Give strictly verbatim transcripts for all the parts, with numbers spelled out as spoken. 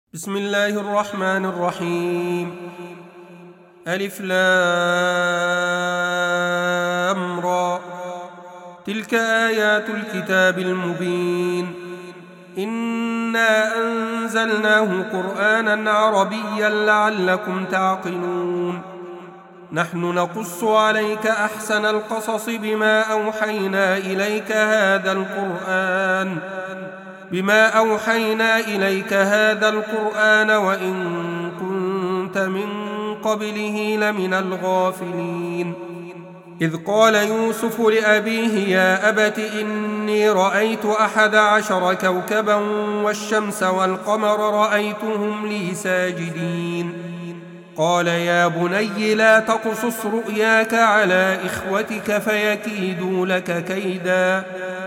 بسم الله الرحمن الرحيم. ألف لام را. تلك آيات الكتاب المبين. إنا أنزلناه قرآنا عربيا لعلكم تعقلون. نحن نقص عليك أحسن القصص بما أوحينا إليك هذا القرآن بما أوحينا إليك هذا القرآن وإن كنت من قبله لمن الغافلين. إذ قال يوسف لأبيه يا أبت إني رأيت أحد عشر كوكبا والشمس والقمر رأيتهم لي ساجدين. قال يا بني لا تقصص رؤياك على إخوتك فيكيدوا لك كيدا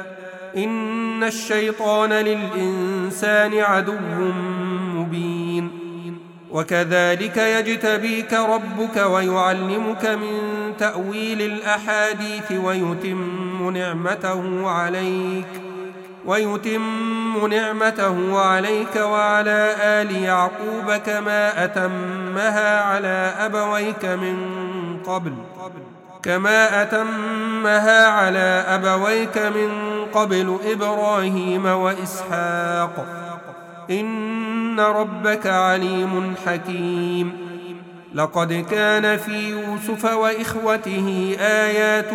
إن الشيطان للإنسان عدو مبين. وكذلك يجتبيك ربك ويعلمك من تأويل الأحاديث ويتم نعمته عليك ويتم نعمته عليك وعلى آل يعقوب كما أتمها على أبويك من قبل كما أتمها على أبويك من قبل إبراهيم وإسحاق إن ربك عليم حكيم. لقد كان في يوسف وإخوته آيات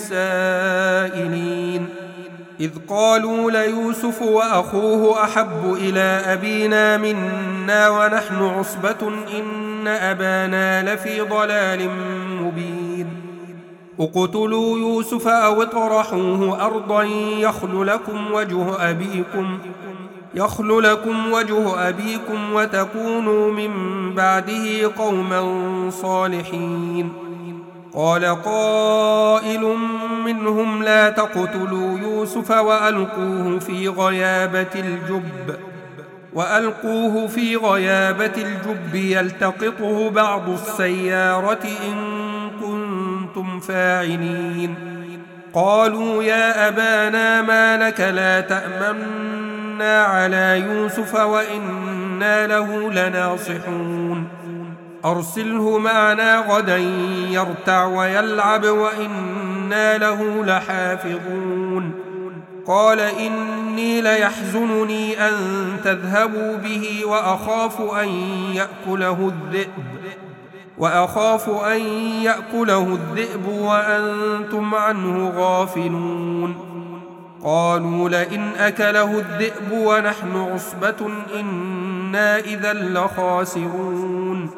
للسائلين إذ قالوا ليوسف وأخوه أحب إلى أبينا منا ونحن عصبة إن أبانا لفي ضلال مبين. اقتلوا يوسف أو اطرحوه أرضا يخل لكم وجه أبيكم يخل لكم وجه أبيكم وتكونوا من بعده قوما صالحين. قال قائل منهم لا تقتلوا يوسف وألقوه في غيابة الجب وألقوه في غيابة الجب يلتقطه بعض السيارة إن كنتم فاعلين. قالوا يا أبانا ما لك لا تأمنا على يوسف وإنا له لناصحون. أرسله معنا غدا يرتع ويلعب وإنا له لحافظون. قال إني ليحزنني أن تذهبوا به وأخاف أن يأكله الذئب وأخاف أن يأكله الذئب وأنتم عنه غافلون. قالوا لئن أكله الذئب ونحن عصبة إنا إذا لخاسرون.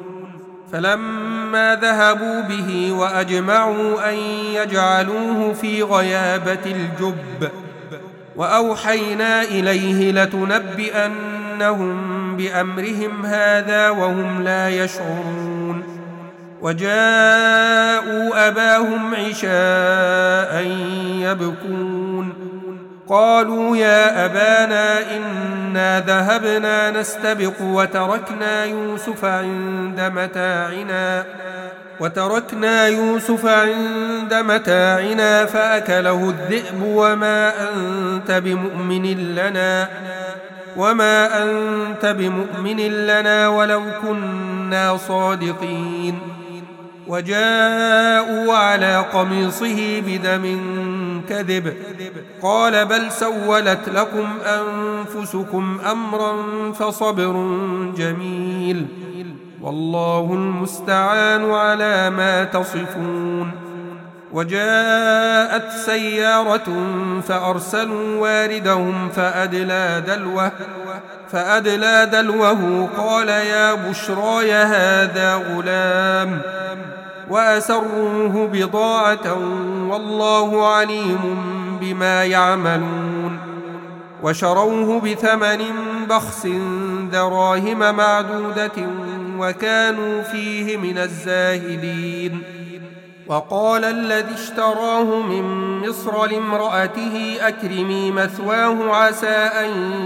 فلما ذهبوا به وأجمعوا أن يجعلوه في غيابة الجب وأوحينا إليه لتنبئنهم بأمرهم هذا وهم لا يشعرون. وجاءوا أباهم عشاء يبكون. قالوا يا أبانا إنا ذهبنا نستبق وتركنا يوسف عند متاعنا وتركنا يوسف عند متاعنا فأكله الذئب وما أنت بمؤمن لنا وما أنت بمؤمن لنا ولو كنا صادقين. وجاءوا على قميصه بدم كذب. قال بل سولت لكم أنفسكم أمرا فصبر جميل والله المستعان على ما تصفون. وجاءت سيارة فأرسلوا واردهم فأدلى دلوه فأدلى دلوه قال يا بشراي هذا غلام وأسروه بضاعة والله عليم بما يعملون. وشروه بثمن بخس دراهم معدودة وكانوا فيه من الزاهدين. وقال الذي اشتراه من مصر لامرأته أكرمي مثواه عسى أن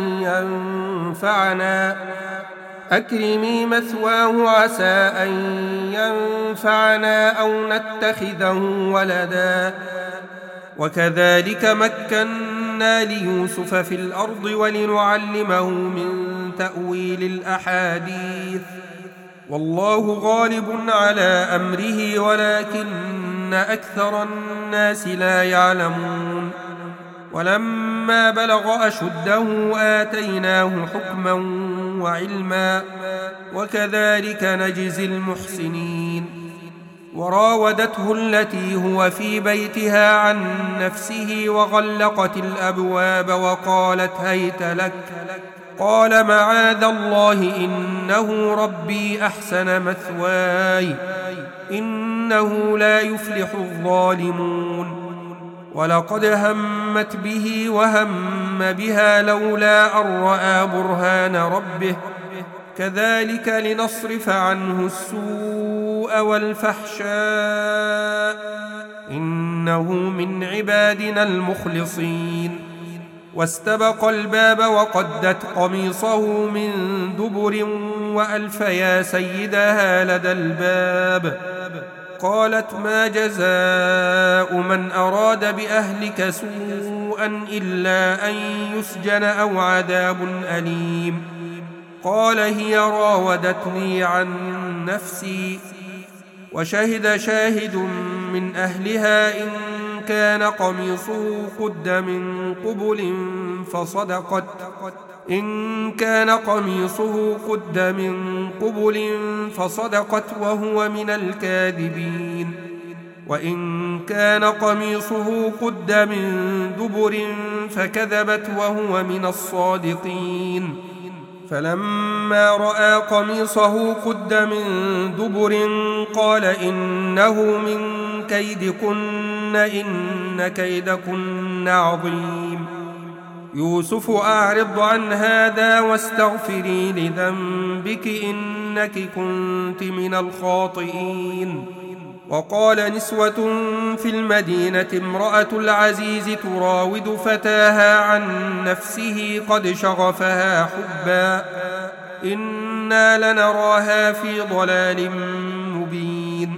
ينفعنا أكرمي مثواه عسى أن ينفعنا أو نتخذه ولدا وكذلك مكنا مكنا ليوسف في الأرض ولنعلمه من تأويل الأحاديث والله غالب على أمره ولكن أكثر الناس لا يعلمون ولما بلغ أشده آتيناه حكما وعلما وكذلك نجزي المحسنين وراودته التي هو في بيتها عن نفسه وغلقت الأبواب وقالت هيت لك قال معاذ الله إنه ربي أحسن مثواي إنه لا يفلح الظالمون ولقد همت به وهم بها لولا أن رأى برهان ربه كذلك لنصرف عنه السوء والفحشاء إنه من عبادنا المخلصين واستبق الباب وقدت قميصه من دبر وألف يا سيدها لدى الباب قالت ما جزاء من أراد بأهلك سوءا إلا أن يسجن أو عذاب أليم قال هي راودتني عن نفسي وشهد شاهد من أهلها إن كان قميصه قد من قبل فصدقت إن كان قميصه قد من قبل فصدقت وهو من الكاذبين وإن كان قميصه قد من دبر فكذبت وهو من الصادقين فلما رأى قميصه قد من دبر قال إنه من كيدكن إن كيدكن عظيم يوسف أعرض عن هذا واستغفري لذنبك إنك كنت من الخاطئين وقال نسوة في المدينة امرأة العزيز تراود فتاها عن نفسه قد شغفها حبا إنا لنراها في ضلال مبين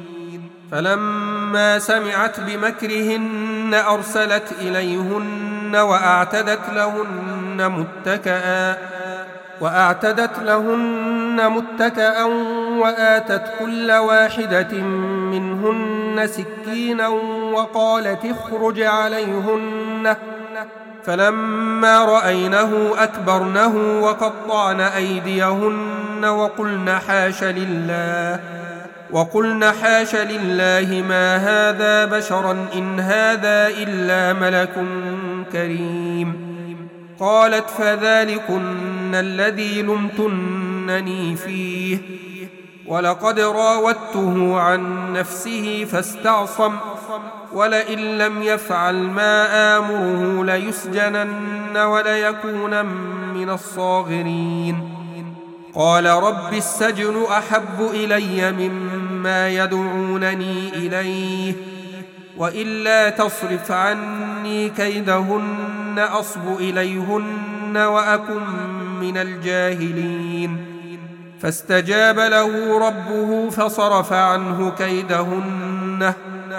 فلما سمعت بمكرهن أرسلت إليهن وأعتدت لهن متكئا وأعتدت لهن متكئا وآتت كل واحدة منهن سكينا وقالت اخرج عليهن فلما رأينه أكبرنه وقطعن أيديهن وقلن حاش لله وقلن حاش لله ما هذا بشرا إن هذا إلا ملك كريم قالت فذلكن الذي لمتنني فيه ولقد راودته عن نفسه فاستعصم ولئن لم يفعل ما آمره ليسجنن وليكون من الصاغرين قال رب السجن أحب إلي مما يدعونني إليه وإلا تصرف عني كيدهن أصب إليهن وأكن من الجاهلين فاستجاب له ربه فصرف عنه كيدهن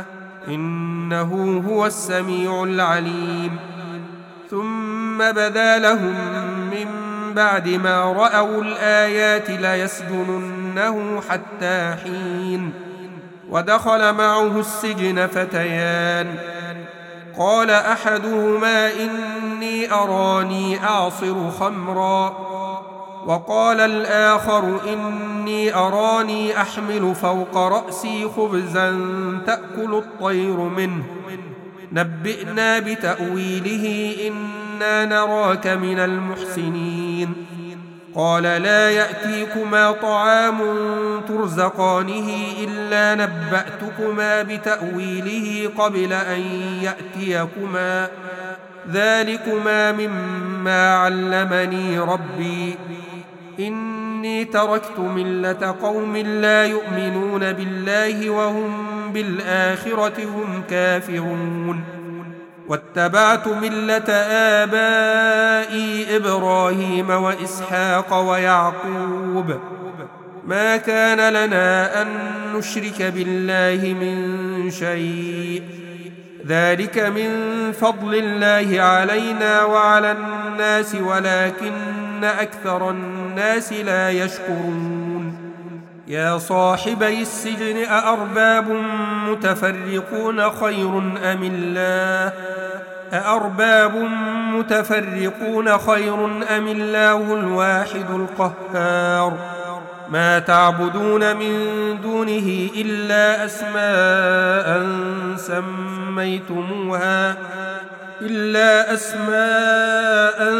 إنه هو السميع العليم ثم بدا لهم من بعد ما رأوا الآيات ليسجننه حتى حين ودخل معه السجن فتيان قال أحدهما إني أراني أعصر خمرا وقال الآخر إني أراني أحمل فوق رأسي خبزا تأكل الطير منه نبئنا بتأويله إنا نراك من المحسنين قال لا يأتيكما طعام ترزقانه إلا نبأتكما بتأويله قبل أن يأتيكما ذلكما مما علمني ربي إني تركت ملة قوم لا يؤمنون بالله وهم بالآخرة هم كافرون واتبعت ملة آبائي إبراهيم وإسحاق ويعقوب ما كان لنا أن نشرك بالله من شيء ذلك من فضل الله علينا وعلى الناس ولكن أكثر الناس لا يشكرون يا صاحبي السجن أأرباب متفرقون خير أم الله أأرباب متفرقون خير أم الله الواحد القهار ما تعبدون من دونه إلا أسماء سميتموها إلا أسماء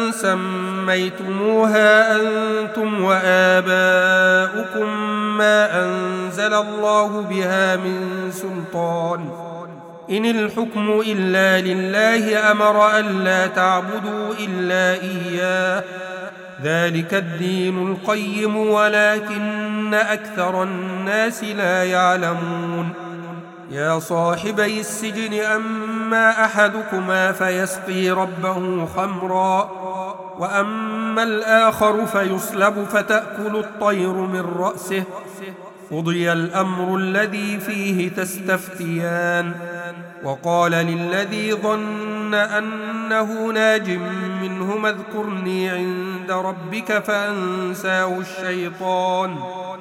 سميتموها أنتم وآباؤكم ما أنزل الله بها من سلطان إن الحكم إلا لله أمر ألا تعبدوا إلا إياه ذلك الدين القيم ولكن أكثر الناس لا يعلمون يا صاحبي السجن أما أحدكما فيسقي ربه خمرا وأما الآخر فيصلب فتأكل الطير من رأسه قضي الأمر الذي فيه تستفتيان وقال للذي ظن أنه ناج منهما اذكرني عند ربك فأنساه الشيطان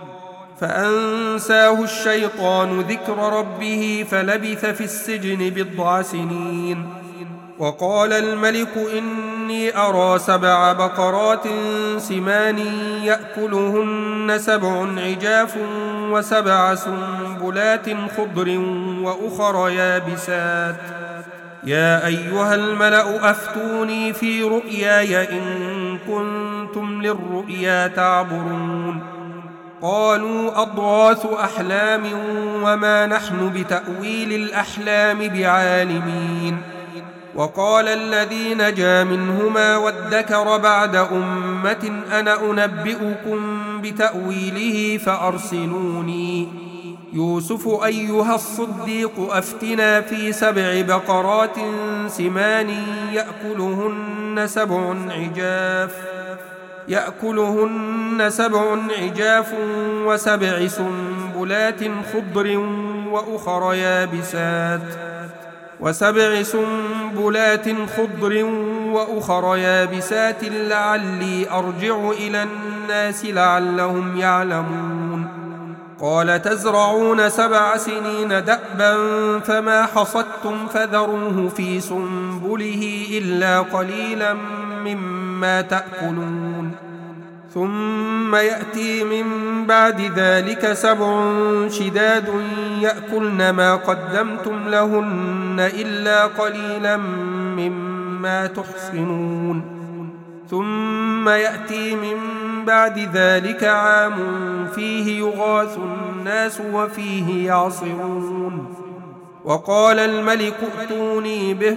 فأنساه الشيطان ذكر ربه فلبث في السجن بضع سنين وقال الملك إني أرى سبع بقرات سمان يأكلهن سبع عجاف وسبع سنبلات خضر وأخر يابسات يا أيها الملأ أفتوني في رؤياي إن كنتم للرؤيا تعبرون قالوا أضغاث أحلام وما نحن بتأويل الأحلام بعالمين وقال الذي نجا منهما وادكر بعد أمة أنا أنبئكم بتأويله فأرسلوني يوسف أيها الصديق أفتنا في سبع بقرات سمان يأكلهن سبع عجاف يأكلهن سبع عجاف وسبع سنبلات خضر وأخر يابسات وسبع سنبلات خضر وأخر يابسات لعلي أرجع إلى الناس لعلهم يعلمون قال تزرعون سبع سنين دأبا فما حصدتم فذروه في سنبله إلا قليلا مما تأكلون ثم يأتي من بعد ذلك سبع شداد يأكلن ما قدمتم لهن إلا قليلا مما تحصنون ثم يأتي من بعد ذلك عام فيه يغاث الناس وفيه يعصرون وقال الملك ائتوني به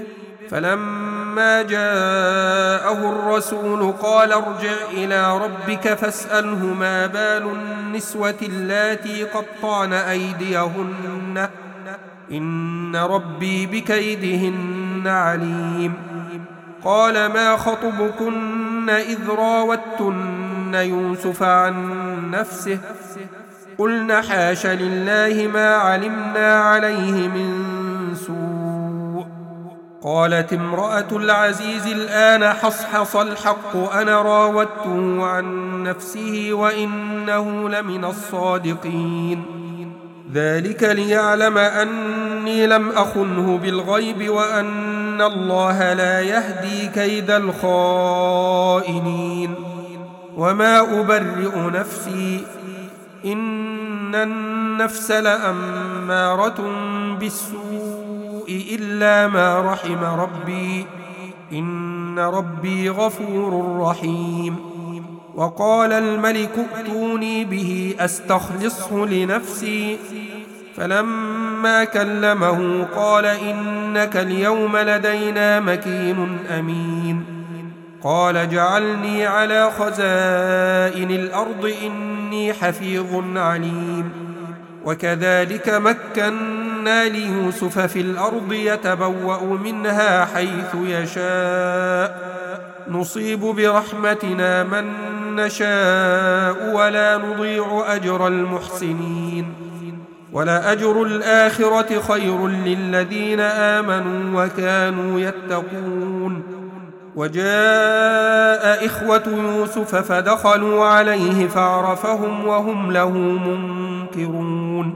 فلما جاءه الرسول قال ارجع إلى ربك فاسأله ما بال النسوة اللاتي قطعن أيديهن إن ربي بكيدهن عليم قال ما خطبكن إذ راوتن يوسف عن نفسه قلن حاش لله ما علمنا عليه من سوء قالت امرأة العزيز الآن حصحص الحق أنا راودته عن نفسه وإنه لمن الصادقين ذلك ليعلم أني لم أخنه بالغيب وأن الله لا يهدي كيد الخائنين وما أبرئ نفسي إن النفس لأمارة بالسوء إلا ما رحم ربي إن ربي غفور رحيم وقال الملك ائتوني به أستخلصه لنفسي فلما كلمه قال إنك اليوم لدينا مكين أمين قال اجعلني على خزائن الأرض إني حفيظ عليم وكذلك مكنا ليوسف في الأرض يتبوأ منها حيث يشاء نصيب برحمتنا من نشاء ولا نضيع أجر المحسنين ولأجر الآخرة خير للذين آمنوا وكانوا يتقون. وجاء إخوة يوسف فدخلوا عليه فعرفهم وهم له منكرون.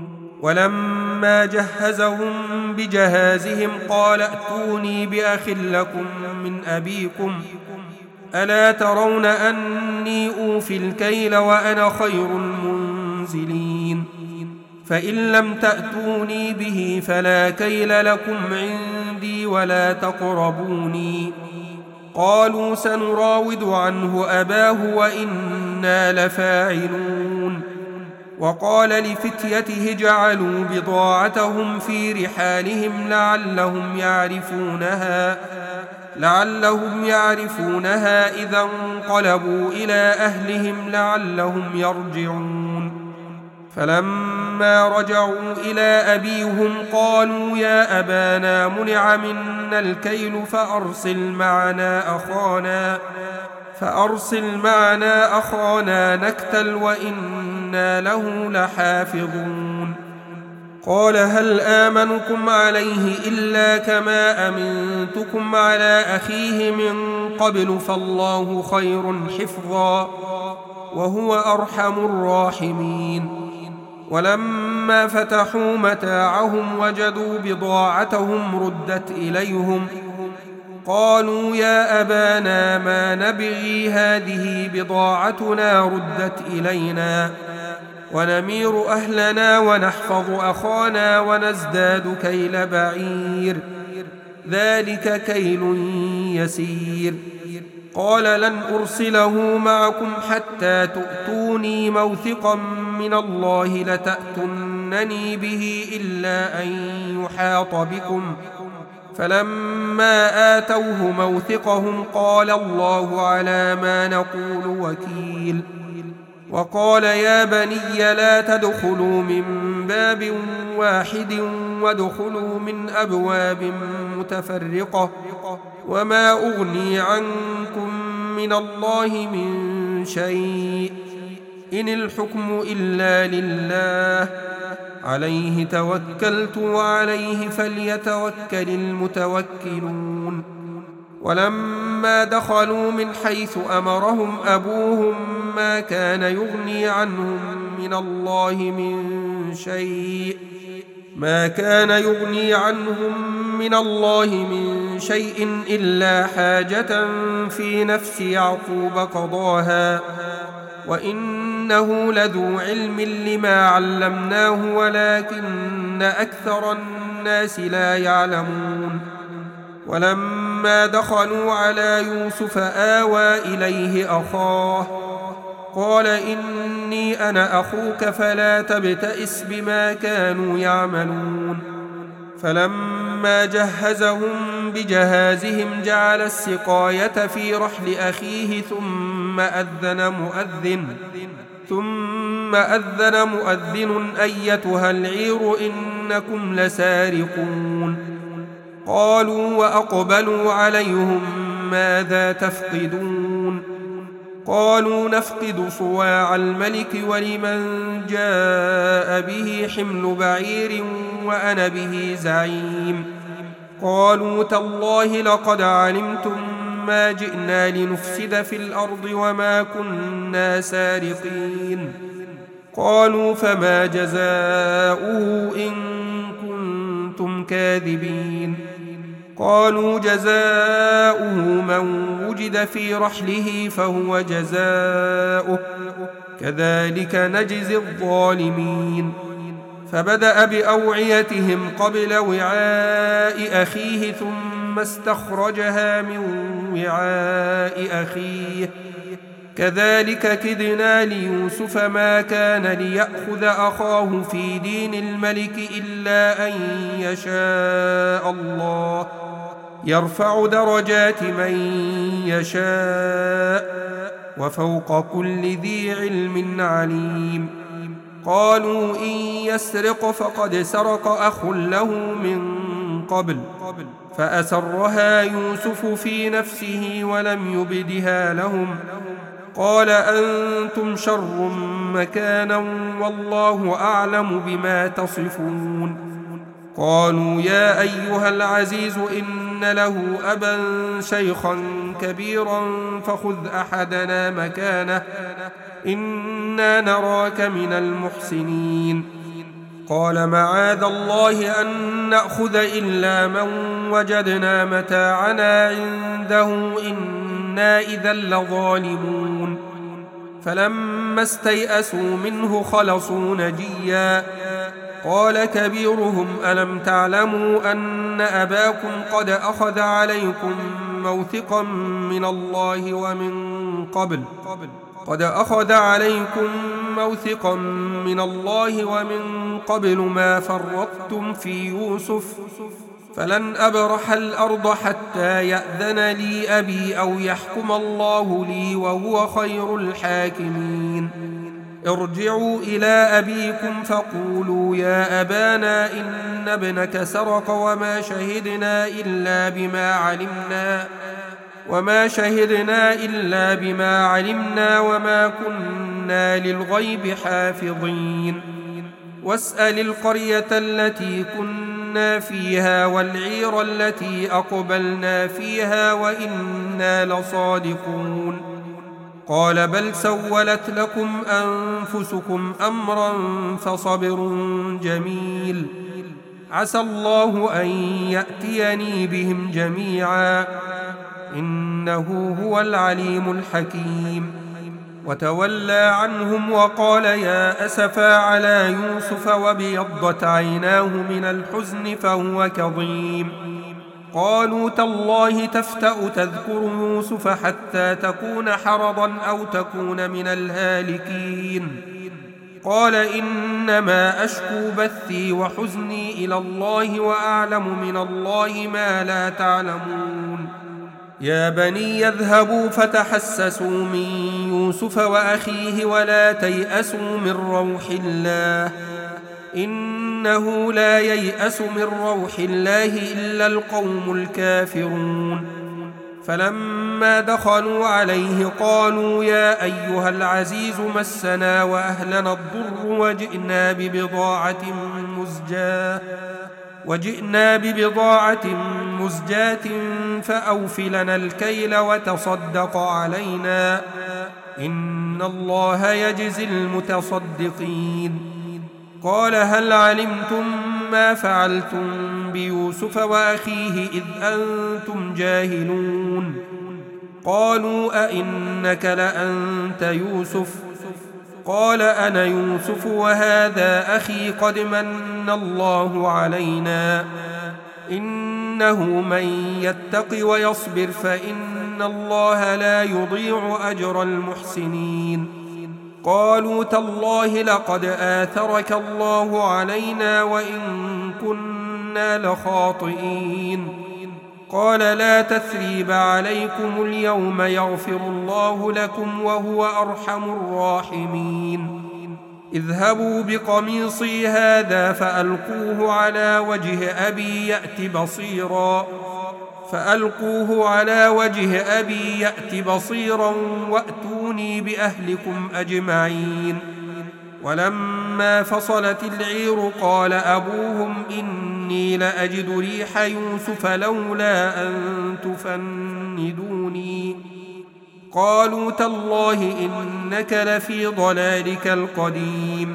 ولما جهزهم بجهازهم قال ائتوني بأخ لكم من أبيكم ألا ترون أني أوفي الكيل وأنا خير المنزلين فإن لم تأتوني به فلا كيل لكم عندي ولا تقربوني. قالوا سنراود عنه أباه وإنا لفاعلون. وقال لفتيته جعلوا بضاعتهم في رحالهم لعلهم يعرفونها لعلهم يعرفونها إذا انقلبوا إلى أهلهم لعلهم يرجعون. فلما رجعوا إلى أبيهم قالوا يا أبانا منع منا الكيل فأرسل معنا أخانا فأرسل معنا أخانا نكتل وإنا له لحافظون. قال هل آمنكم عليه إلا كما أمنتكم على أخيه من قبل فالله خير حفظا وهو أرحم الراحمين. ولما فتحوا متاعهم وجدوا بضاعتهم ردت إليهم قالوا يا أبانا ما نبغي هذه بضاعتنا ردت إلينا ونمير أهلنا ونحفظ أخانا ونزداد كيل بعير ذلك كيل يسير. قال لن أرسله معكم حتى تؤتوني موثقا من الله لتأتونني به إلا أن يحاط بكم. فلما آتوه موثقهم قال الله على ما نقول وكيل. وقال يا بني لا تدخلوا من باب واحد وادخلوا من أبواب متفرقة وما أغني عنكم من الله من شيء إن الحكم إلا لله عليه توكلت وعليه فليتوكل المتوكلون. ولما دخلوا من حيث أمرهم أبوهم ما كان يغني عنهم من الله من شيء ما كان يغني عنهم من الله من شيء إلا حاجة في نفس يعقوب قضاها وإنه لذو علم لما علمناه ولكن أكثر الناس لا يعلمون. ولما دخلوا على يوسف آوى إليه أخاه قال إني أنا أخوك فلا تبتئس بما كانوا يعملون. فلما جهزهم بجهازهم جعل السقاية في رحل أخيه ثم أذن مؤذن ثم أذن مؤذن أيتها العير إنكم لسارقون. قالوا وأقبلوا عليهم ماذا تفقدون؟ قالوا نفقد صواع الملك ولمن جاء به حمل بعير وأنا به زعيم. قالوا تالله لقد علمتم ما جئنا لنفسد في الأرض وما كنا سارقين. قالوا فما جزاؤه إن كنتم كاذبين؟ قالوا جزاؤه من وجد في رحله فهو جزاؤه كذلك نجزي الظالمين. فبدأ بأوعيتهم قبل وعاء أخيه ثم استخرجها من وعاء أخيه كذلك كدنا ليوسف ما كان ليأخذ أخاه في دين الملك إلا أن يشاء الله يرفع درجات من يشاء وفوق كل ذي علم عليم. قالوا إن يسرق فقد سرق أخ له من قبل فأسرها يوسف في نفسه ولم يبدها لهم قال أنتم شر مكانا والله أعلم بما تصفون. قالوا يا أيها العزيز إن له أبا شيخا كبيرا فخذ أحدنا مكانه إنا نراك من المحسنين. قال معاذ الله أن نأخذ إلا من وجدنا متاعنا عنده إنا إذا لظالمون. فلما استيئسوا منه خلصوا نجيا. قال كبيرهم ألم تعلموا أن أباكم قد أخذ عليكم موثقا من الله ومن قبل قد أخذ عليكم موثقا من الله ومن قبل ما فرطتم في يوسف فلن أبرح الأرض حتى يأذن لي أبي أو يحكم الله لي وهو خير الحاكمين. ارجعوا إلى أبيكم فقولوا يا أبانا إن ابنك سرق وما شهدنا إلا بما علمنا وما شهدنا إلا بما علمنا وما كنا للغيب حافظين. واسأل القرية التي كنا فيها والعير التي أقبلنا فيها وإنا لصادقون. قال بل سولت لكم أنفسكم أمرا فصبر جميل عسى الله أن يأتيني بهم جميعا إنه هو العليم الحكيم. وتولى عنهم وقال يا أسفا على يوسف وابيضت عيناه من الحزن فهو كظيم. قالوا تالله تفتأ تذكر يوسف حتى تكون حرضا أو تكون من الهالكين. قال إنما أشكو بثي وحزني إلى الله وأعلم من الله ما لا تعلمون. يا بني يذهبوا فتحسسوا من يوسف وأخيه ولا تيأسوا من روح الله إنه لا ييأس من روح الله إلا القوم الكافرون. فلما دخلوا عليه قالوا يا أيها العزيز مسنا وأهلنا الضر وجئنا ببضاعة مزجاة وجئنا ببضاعة مزجاة فأوف لنا الكيل وتصدق علينا إن الله يجزي المتصدقين. قال هل علمتم ما فعلتم بيوسف وأخيه إذ أنتم جاهلون؟ قالوا أئنك لأنت يوسف؟ قال أنا يوسف وهذا أخي قد من الله علينا إنه من يتق ويصبر فإن الله لا يضيع أجر المحسنين. قالوا تالله لقد آثرك الله علينا وإن كنا لخاطئين. قال لا تثريب عليكم اليوم يغفر الله لكم وهو أرحم الراحمين. اذهبوا بقميصي هذا فألقوه على وجه أبي يأت بصيرا فألقوه على وجه أبي يأت بصيرا وأتوني بأهلكم أجمعين. ولما فصلت العير قال أبوهم إني لأجد ريح يوسف لولا أن تفندوني. قالوا تالله إنك لفي ضلالك القديم.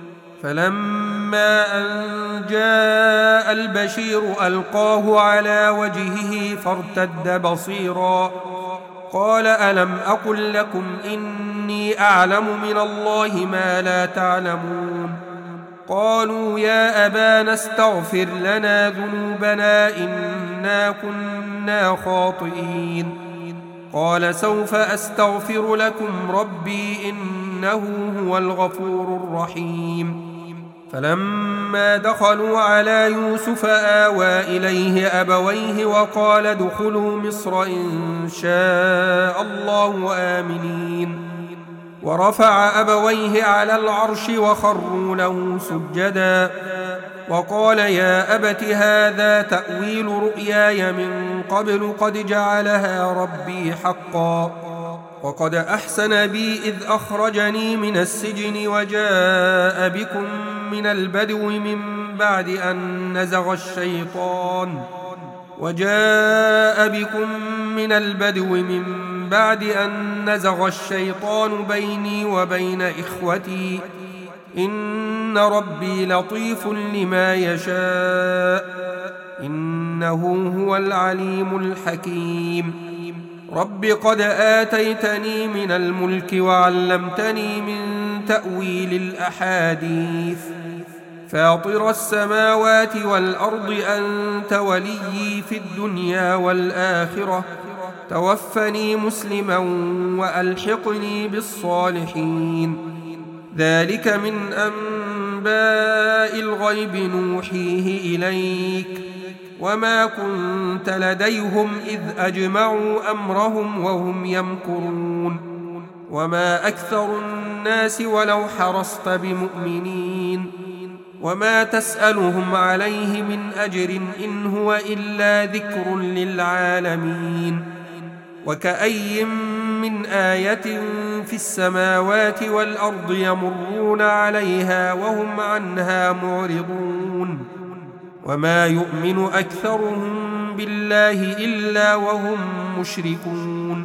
فلما أن جاء البشير ألقاه على وجهه فارتد بصيرا قال ألم أقل لكم إني أعلم من الله ما لا تعلمون. قالوا يا أبانا استغفر لنا ذنوبنا إنا كنا خاطئين. قال سوف أستغفر لكم ربي إنه هو الغفور الرحيم. فلما دخلوا على يوسف آوى إليه أبويه وقال ادخلوا مصر إن شاء الله آمنين. ورفع أبويه على العرش وخروا له سجدا وقال يا أبت هذا تأويل رؤياي من قبل قد جعلها ربي حقا وقد أحسن بي إذ أخرجني من السجن وجاء بكم من البدو من بعد أن نزغ الشيطان وجاء بكم من البدو من بعد أن نزغ الشيطان بيني وبين إخوتي إن ربي لطيف لما يشاء إنه هو العليم الحكيم رب قد آتيتني من الملك وعلمتني من تأويل الأحاديث فاطر السماوات والأرض أنت وليي في الدنيا والآخرة توفني مسلما وألحقني بالصالحين ذلك من أنباء الغيب نوحيه إليك وما كنت لديهم إذ أجمعوا أمرهم وهم يمكرون وما أكثر الناس ولو حرصت بمؤمنين وما تسألهم عليه من أجر إن هو إلا ذكر للعالمين وكأي من آية في السماوات والأرض يمرون عليها وهم عنها معرضون وما يؤمن أكثرهم بالله إلا وهم مشركون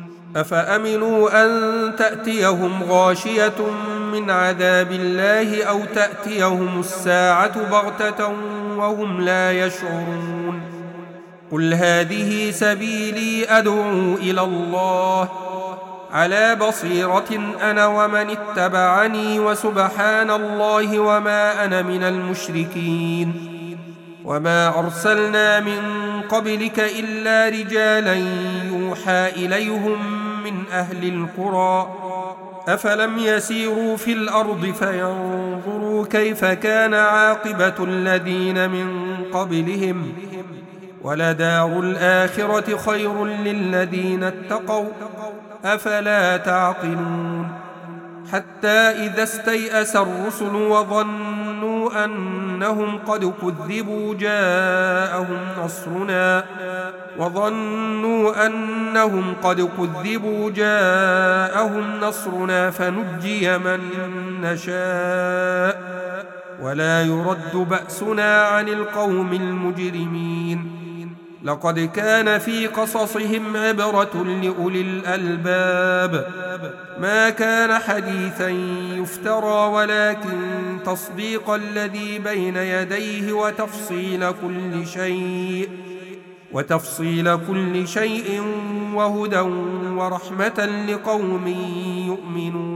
أفأمنوا أن تأتيهم غاشية من عذاب الله أو تأتيهم الساعة بغتة وهم لا يشعرون قل هذه سبيلي أدعو إلى الله على بصيرة أنا ومن اتبعني وسبحان الله وما أنا من المشركين وما أرسلنا من قبلك إلا رجالا يوحى إليهم من أهل القرى أفلم يسيروا في الأرض فينظروا كيف كان عاقبة الذين من قبلهم ولدار الآخرة خير للذين اتقوا أفلا تعقلون حتى إذا استيأس الرسل وظنوا أنهم قد كذبوا جاءهم نصرنا وظنوا أنهم قد كذبوا جاءهم نصرنا فنجي من نشاء ولا يرد بأسنا عن القوم المجرمين لقد كان في قصصهم عبرة لأولي الألباب ما كان حديثا يفترى ولكن تصديق الذي بين يديه وتفصيل كل شيء وتفصيل كل شيء وهدى ورحمة لقوم يؤمنون